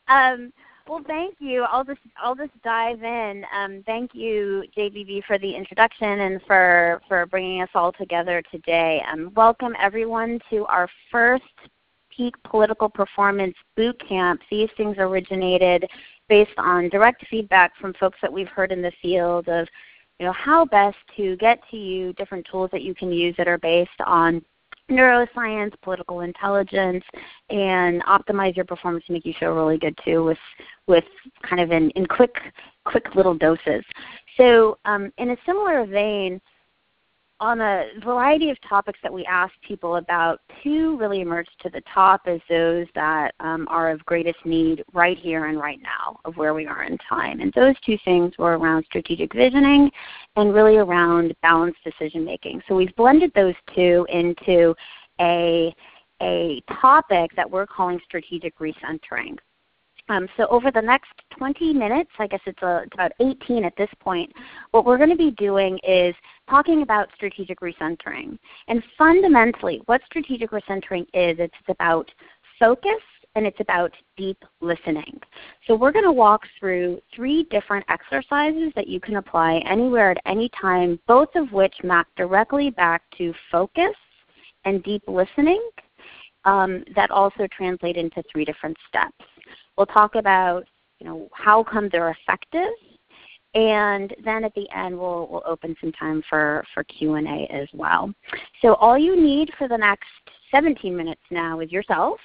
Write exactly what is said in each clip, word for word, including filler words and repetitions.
Um, well, thank you. I'll just I'll just dive in. Um, thank you, J B B, for the introduction and for for bringing us all together today. Um, welcome everyone to our first Peak Political Performance Boot Camp. These things originated based on direct feedback from folks that we've heard in the field of, you know, how best to get to you different tools that you can use that are based on neuroscience, political intelligence, and optimize your performance to make you feel really good too with with kind of in, in quick quick little doses. So um, in a similar vein, on a variety of topics that we asked people about, two really emerged to the top as those that um, are of greatest need right here and right now of where we are in time. And those two things were around strategic visioning and really around balanced decision making. So we've blended those two into a, a topic that we're calling strategic recentering. Um, so over the next twenty minutes, I guess it's, a, it's about eighteen at this point, what we're going to be doing is talking about strategic recentering. And fundamentally, what strategic recentering is, it's about focus and it's about deep listening. So we're going to walk through three different exercises that you can apply anywhere at any time, both of which map directly back to focus and deep listening um, that also translate into three different steps. We'll talk about, you know, how come they're effective, and then at the end we'll, we'll open some time for, for Q and A as well. So all you need for the next seventeen minutes now is yourself,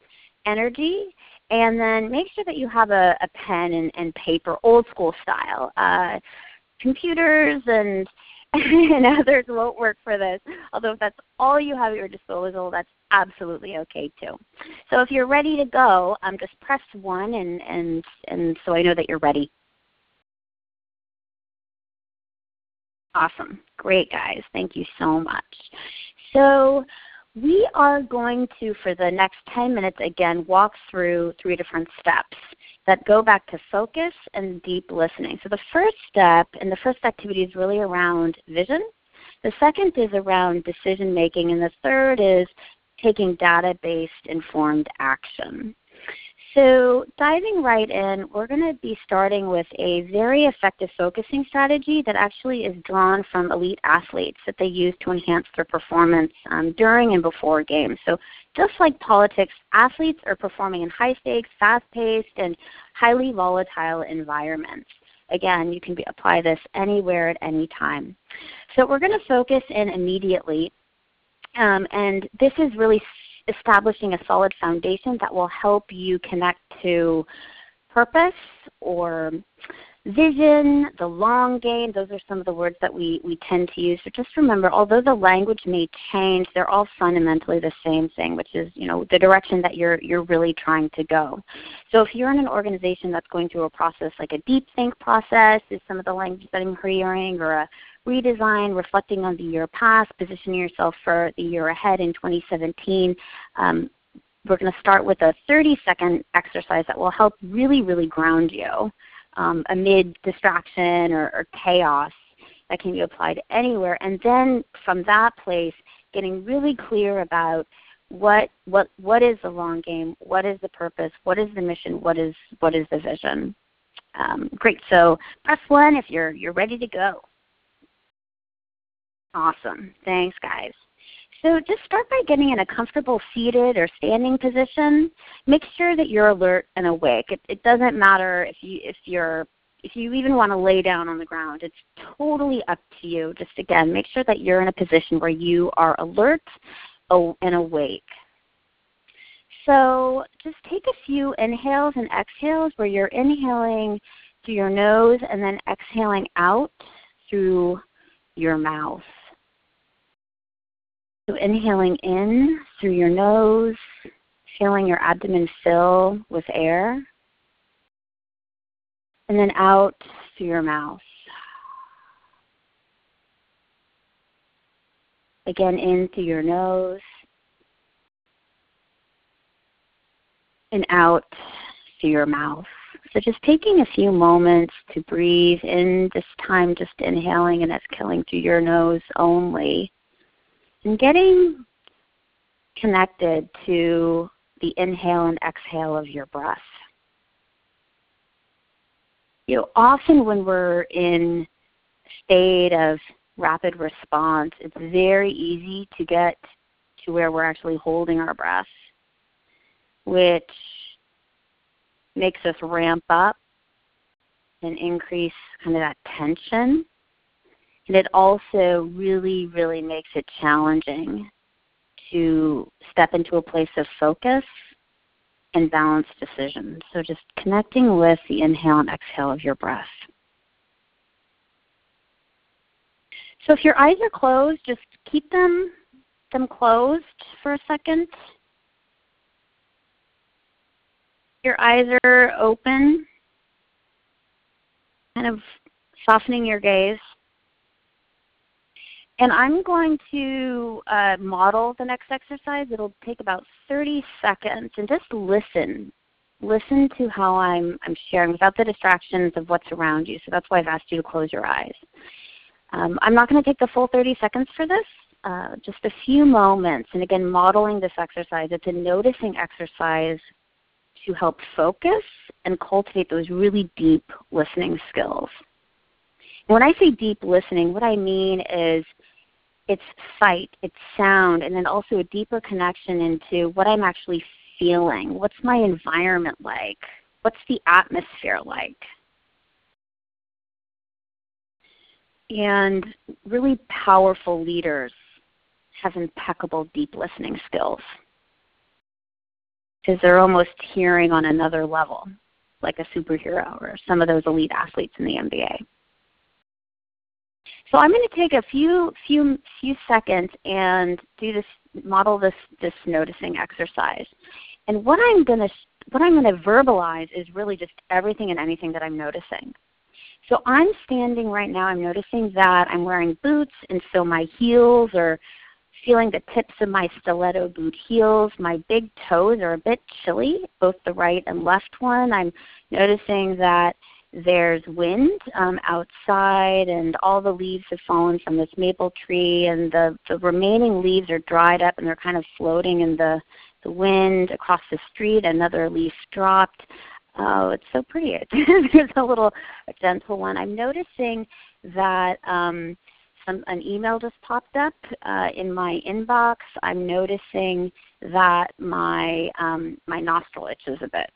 energy, and then make sure that you have a, a pen and, and paper, old school style. Uh, computers and and others won't work for this, although if that's all you have at your disposal, that's absolutely okay too. So if you're ready to go, um, just press one and, and, and so I know that you're ready. Awesome. Great, guys. Thank you so much. So we are going to, for the next ten minutes, again, walk through three different steps that go back to focus and deep listening. So the first step and the first activity is really around vision. The second is around decision making, and the third is taking data-based informed action. So diving right in, we're going to be starting with a very effective focusing strategy that actually is drawn from elite athletes that they use to enhance their performance um, during and before games. So just like politics, athletes are performing in high-stakes, fast-paced, and highly volatile environments. Again, you can be, apply this anywhere at any time. So we're going to focus in immediately, um, and this is really establishing a solid foundation that will help you connect to purpose or vision, the long game. Those are some of the words that we, we tend to use. But just remember, although the language may change, they're all fundamentally the same thing, which is, you know, the direction that you're, you're really trying to go. So if you're in an organization that's going through a process like a deep think process, is some of the language that I'm hearing, or a redesign, reflecting on the year past, positioning yourself for the year ahead in twenty seventeen. Um, we're going to start with a thirty second exercise that will help really, really ground you um, amid distraction or, or chaos that can be applied anywhere. And then from that place, getting really clear about what, what, what is the long game, what is the purpose, what is the mission, what is, what is the vision. Um, great. So press one if you're, you're ready to go. Awesome. Thanks, guys. So just start by getting in a comfortable seated or standing position. Make sure that you're alert and awake. It, it doesn't matter if you if you're if you even want to lay down on the ground. It's totally up to you. Just again, make sure that you're in a position where you are alert and awake. So just take a few inhales and exhales where you're inhaling through your nose and then exhaling out through your mouth. So inhaling in through your nose, feeling your abdomen fill with air, and then out through your mouth. Again, in through your nose, and out through your mouth. So just taking a few moments to breathe in, this time just inhaling and exhaling through your nose only, and getting connected to the inhale and exhale of your breath. You know, often when we're in a state of rapid response, it's very easy to get to where we're actually holding our breath, which makes us ramp up and increase kind of that tension. And it also really, really makes it challenging to step into a place of focus and balanced decision. So just connecting with the inhale and exhale of your breath. So if your eyes are closed, just keep them, them closed for a second. Your eyes are open, kind of softening your gaze. And I'm going to uh, model the next exercise. It'll take about thirty seconds, and just listen. Listen to how I'm, I'm sharing without the distractions of what's around you. So that's why I've asked you to close your eyes. Um, I'm not going to take the full thirty seconds for this, uh, just a few moments. And again, modeling this exercise, it's a noticing exercise to help focus and cultivate those really deep listening skills. When I say deep listening, what I mean is it's sight, it's sound, and then also a deeper connection into what I'm actually feeling. What's my environment like? What's the atmosphere like? And really powerful leaders have impeccable deep listening skills because they're almost hearing on another level, like a superhero or some of those elite athletes in the N B A. So I'm going to take a few few few seconds and do this, model this this noticing exercise. And what I'm going to what I'm going to verbalize is really just everything and anything that I'm noticing. So I'm standing right now. I'm noticing that I'm wearing boots, and so my heels are feeling the tips of my stiletto boot heels. My big toes are a bit chilly, both the right and left one. I'm noticing that there's wind um, outside, and all the leaves have fallen from this maple tree, and the, the remaining leaves are dried up, and they're kind of floating in the, the wind. Across the street, another leaf dropped. Oh, it's so pretty. There's a little a gentle one. I'm noticing that um, some, an email just popped up uh, in my inbox. I'm noticing that my, um, my nostril itches a bit.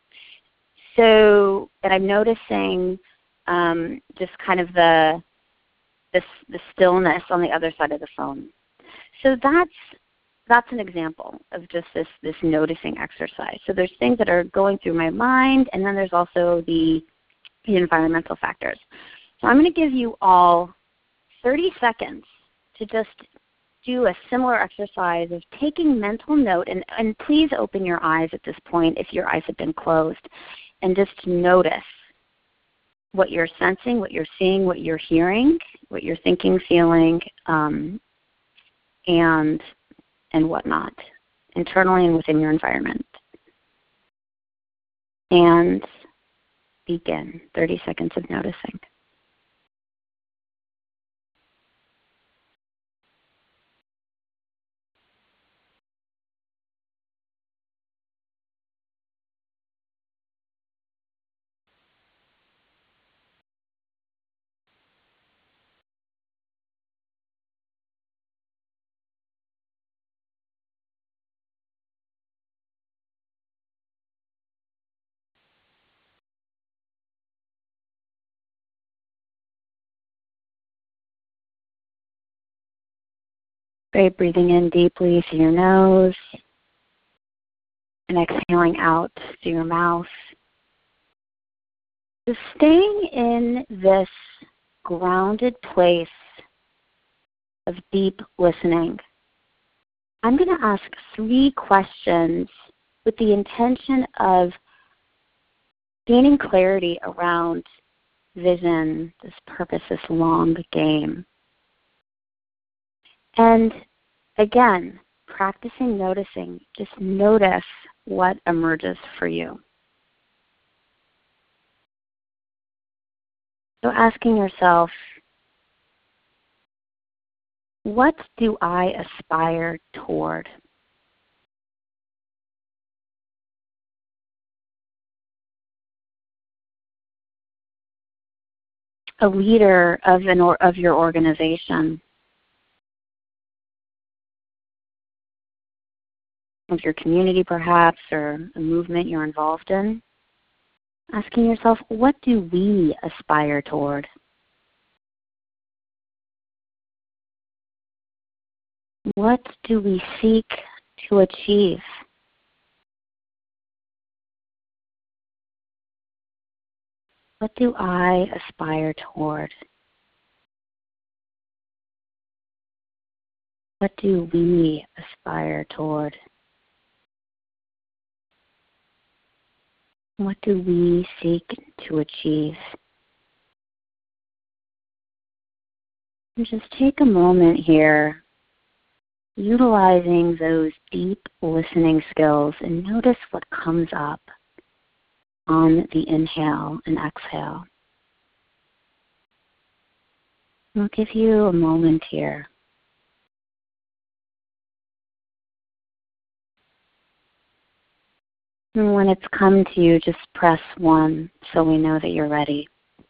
So, and I'm noticing um, just kind of the, the the stillness on the other side of the phone. So that's that's an example of just this this noticing exercise. So there's things that are going through my mind, and then there's also the, the environmental factors. So I'm going to give you all thirty seconds to just do a similar exercise of taking mental note, and, and please open your eyes at this point if your eyes have been closed. And just notice what you're sensing, what you're seeing, what you're hearing, what you're thinking, feeling, um, and and whatnot, internally and within your environment. And begin. thirty seconds of noticing. Great. Breathing in deeply through your nose and exhaling out through your mouth. Just staying in this grounded place of deep listening. I'm going to ask three questions with the intention of gaining clarity around vision, this purpose, this long game. And again, practicing noticing, just notice what emerges for you. So asking yourself, what do I aspire toward? a leader of, an or, of your organization, of your community perhaps, or a movement you're involved in, asking yourself, what do we aspire toward? What do we seek to achieve? What do I aspire toward? What do we aspire toward? What do we seek to achieve? And just take a moment here, utilizing those deep listening skills, and notice what comes up on the inhale and exhale. I'll give you a moment here. And when it's come to you, just press one so we know that you're ready.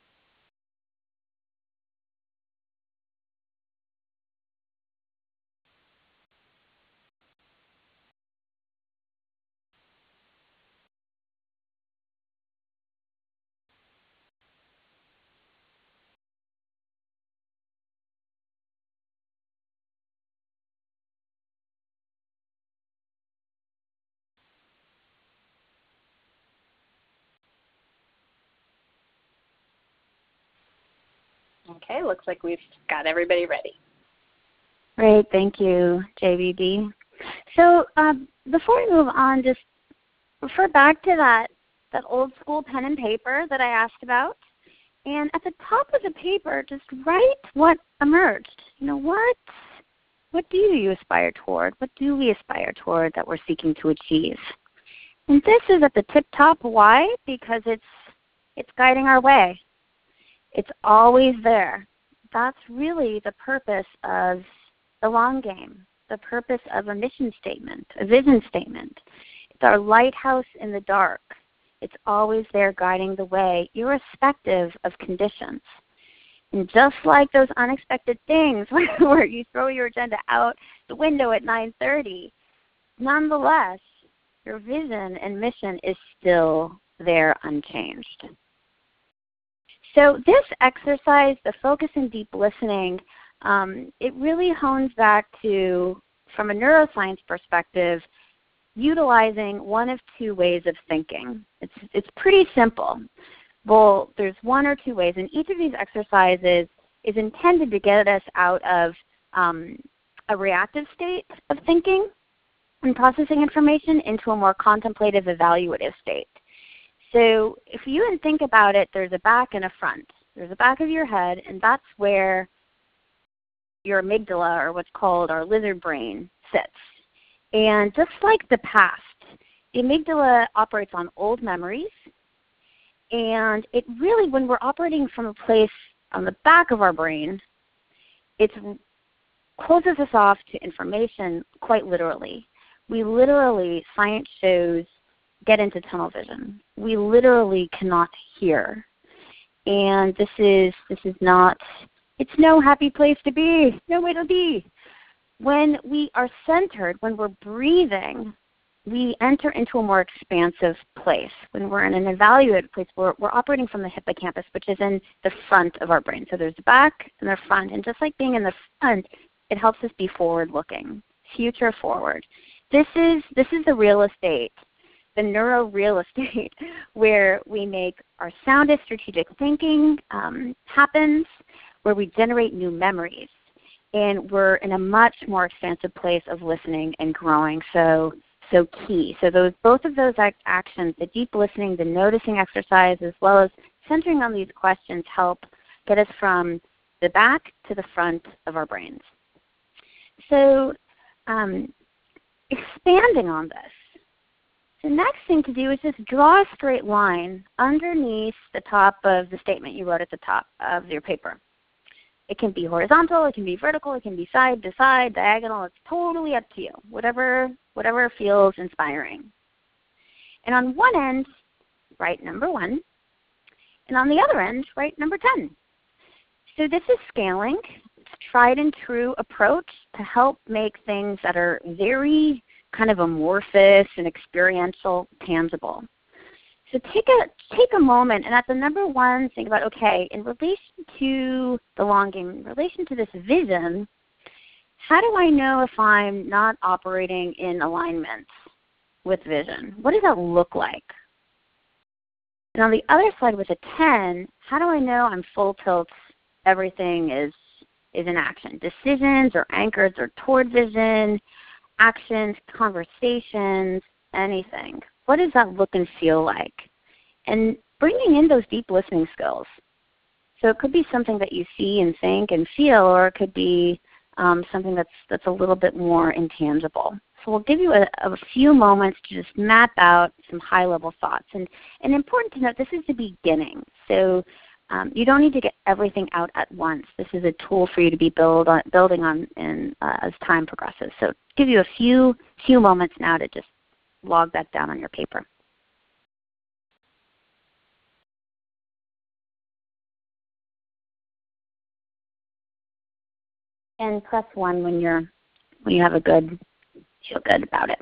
Okay, looks like we've got everybody ready. Great, thank you, J B B. So um, before we move on, just refer back to that, that old school pen and paper that I asked about. And at the top of the paper, just write what emerged. You know, what, what do you aspire toward? What do we aspire toward that we're seeking to achieve? And this is at the tip top. Why? Because it's, it's guiding our way. It's always there. That's really the purpose of the long game, the purpose of a mission statement, a vision statement. It's our lighthouse in the dark. It's always there guiding the way, irrespective of conditions. And just like those unexpected things where you throw your agenda out the window at nine thirty, nonetheless, your vision and mission is still there unchanged. So this exercise, the focus and deep listening, um, it really hones back to, from a neuroscience perspective, utilizing one of two ways of thinking. It's, it's pretty simple. Well, there's one or two ways, and each of these exercises is intended to get us out of um, a reactive state of thinking and processing information into a more contemplative, evaluative state. So if you even think about it, there's a back and a front. There's a back of your head, and that's where your amygdala, or what's called our lizard brain, sits. And just like the past, the amygdala operates on old memories, and it really, when we're operating from a place on the back of our brain, it closes us off to information quite literally. We literally, science shows, get into tunnel vision. We literally cannot hear. And this is this is not, it's no happy place to be, no way to be. When we are centered, when we're breathing, we enter into a more expansive place. When we're in an evaluative place, we're, we're operating from the hippocampus, which is in the front of our brain. So there's the back and the front. And just like being in the front, it helps us be forward-looking, future forward. This is, this is the real estate, the neuro real estate, where we make our soundest strategic thinking um, happens, where we generate new memories. And we're in a much more expansive place of listening and growing, so so key. So those, both of those act actions, the deep listening, the noticing exercise, as well as centering on these questions, help get us from the back to the front of our brains. So um, expanding on this, the next thing to do is just draw a straight line underneath the top of the statement you wrote at the top of your paper. It can be horizontal, it can be vertical, it can be side to side, diagonal. It's totally up to you, whatever, whatever feels inspiring. And on one end, write number one. And on the other end, write number ten. So this is scaling. It's a tried and true approach to help make things that are very kind of amorphous and experiential tangible. So take a take a moment, and at the number one, think about, okay, in relation to the long game, in relation to this vision, how do I know if I'm not operating in alignment with vision? What does that look like? And on the other side with a ten, how do I know I'm full tilt, everything is, is in action? Decisions or anchors or toward vision, actions, conversations, anything. What does that look and feel like? And bringing in those deep listening skills. So it could be something that you see and think and feel, or it could be um, something that's, that's a little bit more intangible. So we'll give you a, a few moments to just map out some high-level thoughts. And, and important to note, this is the beginning. So um, you don't need to get everything out at once. This is a tool for you to be build on, building on in, uh, as time progresses. So give you a few, few moments now to just log that down on your paper. And press one when you're when you have a good feel good about it.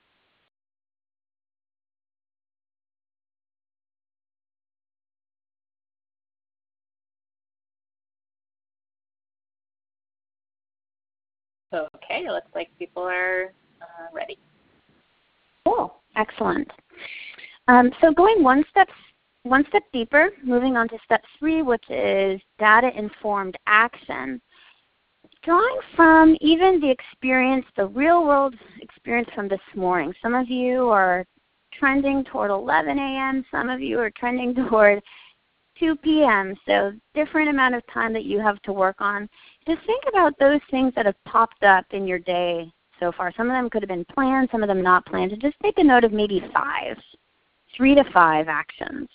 Okay, it looks like people are uh, ready. Cool, excellent. Um, so going one step one step deeper, moving on to step three, which is data-informed action. Drawing from even the experience, the real-world experience from this morning. Some of you are trending toward eleven a m Some of you are trending toward two p m So different amount of time that you have to work on. Just think about those things that have popped up in your day so far. Some of them could have been planned, some of them not planned. And just make a note of maybe five, three to five actions.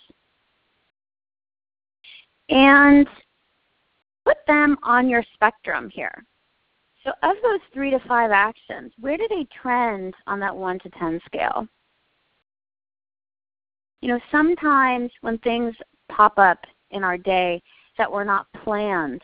And put them on your spectrum here. So of those three to five actions, where do they trend on that one to ten scale? You know, sometimes when things pop up in our day that were not planned,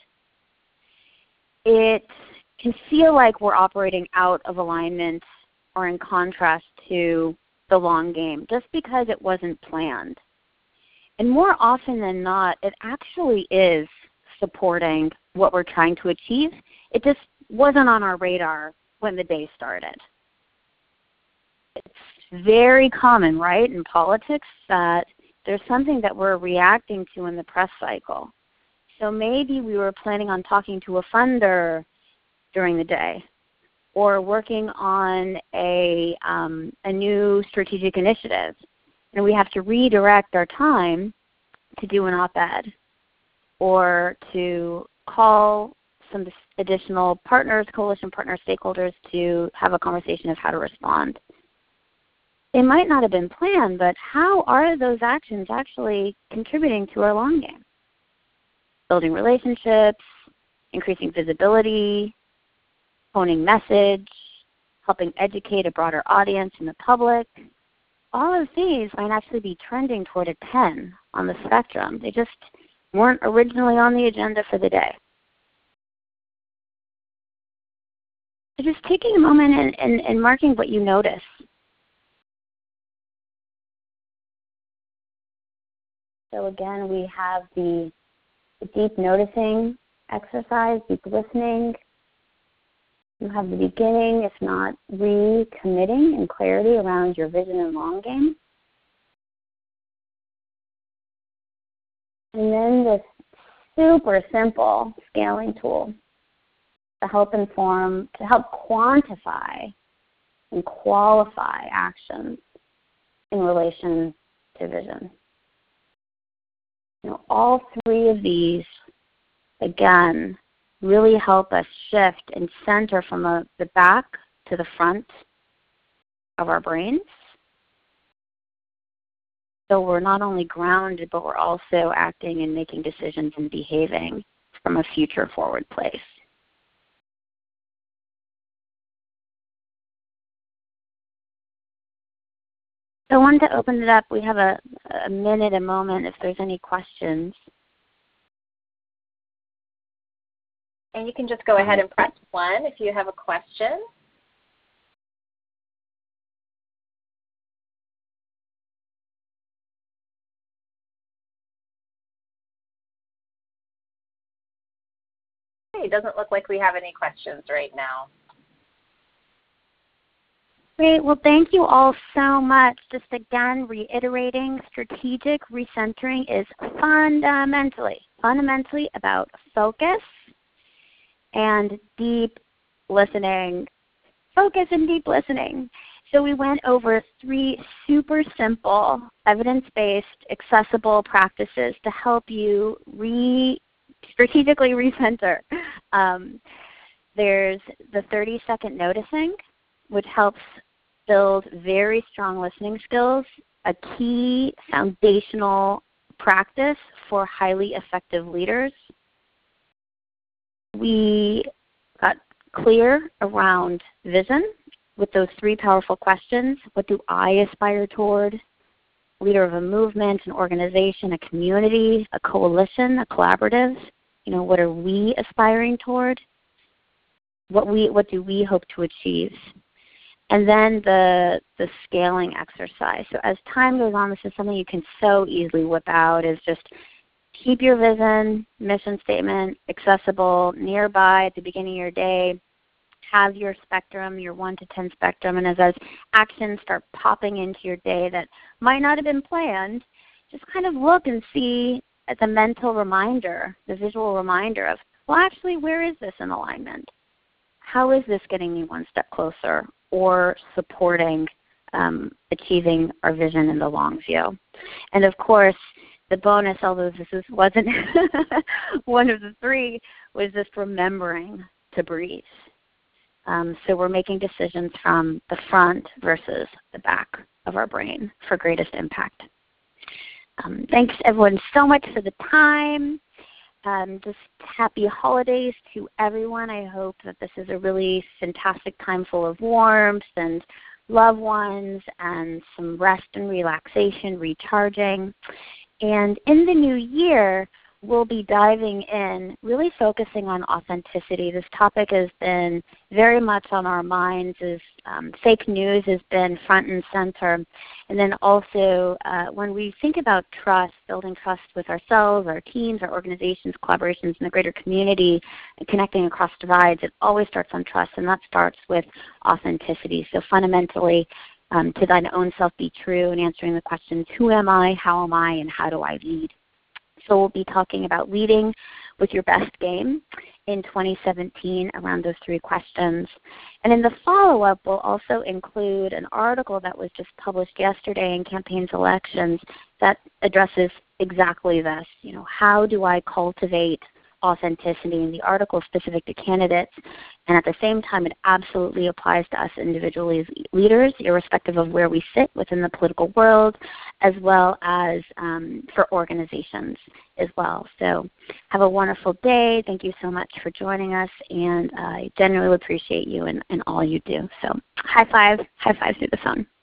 it can feel like we're operating out of alignment or in contrast to the long game just because it wasn't planned. And more often than not, it actually is supporting what we're trying to achieve. It just wasn't on our radar when the day started. It's very common, right, in politics that there's something that we're reacting to in the press cycle. So maybe we were planning on talking to a funder during the day or working on a, um, a new strategic initiative. And we have to redirect our time to do an op-ed or to call some additional partners, coalition partner stakeholders to have a conversation of how to respond. They might not have been planned, but how are those actions actually contributing to our long game? Building relationships, increasing visibility, honing message, helping educate a broader audience in the public. All of these might actually be trending toward a ten on the spectrum. They just weren't originally on the agenda for the day. So just taking a moment and, and, and marking what you notice. So again, we have the, the deep noticing exercise, deep listening. You have the beginning, if not recommitting and clarity around your vision and long game. And then this super simple scaling tool to help inform, to help quantify and qualify actions in relation to vision. You know, all three of these, again, really help us shift and center from the, the back to the front of our brains. So we're not only grounded, but we're also acting and making decisions and behaving from a future forward place. So I wanted to open it up. We have a, a minute, a moment if there's any questions. And you can just go ahead and press one if you have a question. Okay, it doesn't look like we have any questions right now. Great. Well, thank you all so much. Just again, reiterating, strategic recentering is fundamentally, fundamentally about focus and deep listening. Focus and deep listening. So we went over three super simple, evidence-based, accessible practices to help you re strategically recenter. Um, there's the thirty second noticing, which helps build very strong listening skills, a key foundational practice for highly effective leaders. We got clear around vision with those three powerful questions. What do I aspire toward? Leader of a movement, an organization, a community, a coalition, a collaborative. You know, what are we aspiring toward? What we what do we hope to achieve? And then the the scaling exercise. So as time goes on, this is something you can so easily whip out, is just keep your vision, mission statement accessible, nearby at the beginning of your day. Have your spectrum, your one to ten spectrum, and as, as actions start popping into your day that might not have been planned, just kind of look and see at the mental reminder, the visual reminder of, well, actually, where is this in alignment? How is this getting me one step closer or supporting um, achieving our vision in the long view? And of course, the bonus, although this is, wasn't one of the three, was just remembering to breathe. Um, so we're making decisions from the front versus the back of our brain for greatest impact. Um, thanks everyone so much for the time. Um, just happy holidays to everyone. I hope that this is a really fantastic time full of warmth and loved ones and some rest and relaxation, recharging. And in the new year, we'll be diving in, really focusing on authenticity. This topic has been very much on our minds as um, fake news has been front and center. And then also uh, when we think about trust, building trust with ourselves, our teams, our organizations, collaborations, and the greater community, and connecting across divides, it always starts on trust, and that starts with authenticity. So fundamentally, um, to thine own self be true, and answering the questions, who am I, how am I, and how do I lead? So we'll be talking about leading with your best game in twenty seventeen around those three questions. And in the follow-up, we'll also include an article that was just published yesterday in Campaign Selections that addresses exactly this. You know, how do I cultivate authenticity? And the article is specific to candidates, and at the same time it absolutely applies to us individually as leaders, irrespective of where we sit within the political world, as well as um, for organizations as well. So have a wonderful day. Thank you so much for joining us, and I genuinely appreciate you and, and all you do. So high five, high five through the phone.